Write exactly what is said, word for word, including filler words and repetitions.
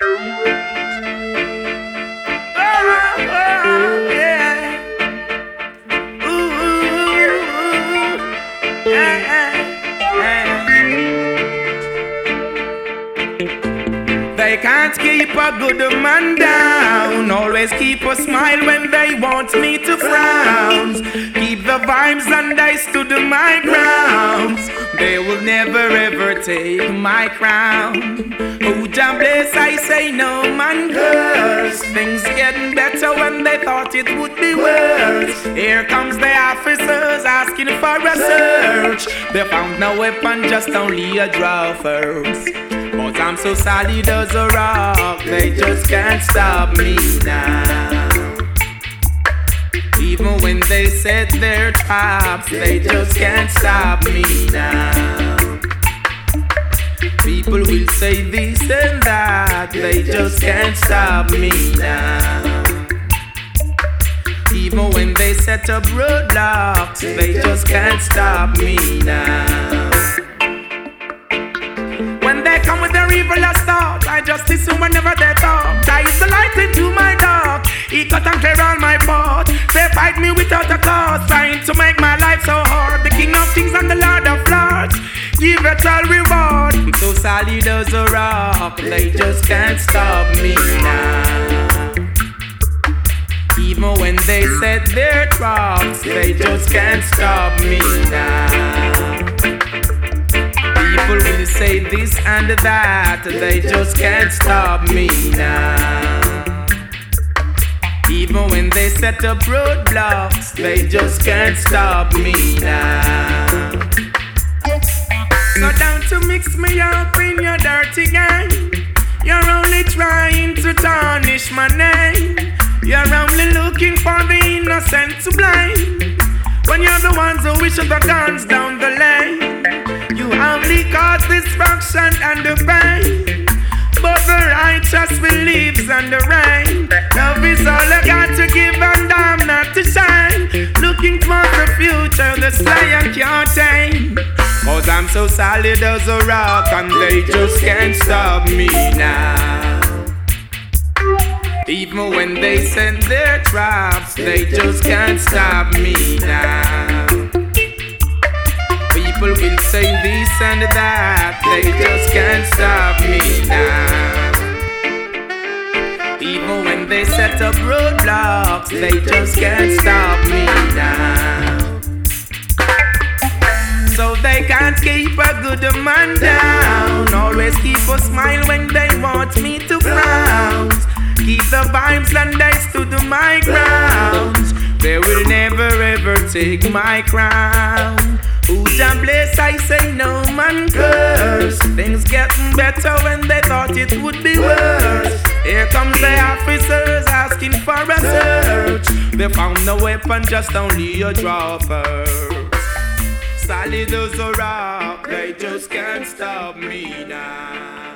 They can't keep a good man down. Always keep a smile when they want me to frown. Keep the vibes and I stood my ground. They will never ever take my crown. Oh, Jah bless, I say no man curse. Things getting better when they thought it would be worse. Here comes the officers asking for a search. They found no weapon, just only a draw first. But I'm so solid as a rock, they just can't stop me now. Even when they set their traps, they just can't stop me now. People will say this and that, they just can't stop me now. Even when they set up roadblocks, they just can't stop me now. When they come with their evil thought, I just listen whenever they talk. I is the light into my dark. He cut and clear all my path. They fight me without a cause, trying to make my life so hard. The King of Kings and the Lord of Lords, give it all reward. I'm so solid as a rock, they just can't stop me now. Even when they set their traps, they just can't stop me now. People will say this and that, they just can't stop me now. Even when they set up roadblocks, they just can't stop me now. So down to mix me up in your dirty game. You're only trying to tarnish my name. You're only looking for the innocent to blame, when you're the ones who wish the guns down the lane. You only cause destruction and the pain, but the righteous believes in the rain. Love is all I got to give and I'm not to shine. Looking towards the future, the slayer can't tame. Cause I'm so solid as a rock and they just can't stop me now. Even when they set their traps, they just can't stop me now. People will say this and that, they just can't stop me now. Even when they set up roadblocks, they just can't stop me now. So they can't keep a good man down. Always keep a smile when they want me to frown. Keep the vibes and I stood my ground. They will never ever take my crown. Ooh, Jah bless, I say no man curse. Things getting better when they thought it would be worse. Here comes the officers asking for a search. They found no weapon, just only a draw first. Solid as a rock, they just can't stop me now.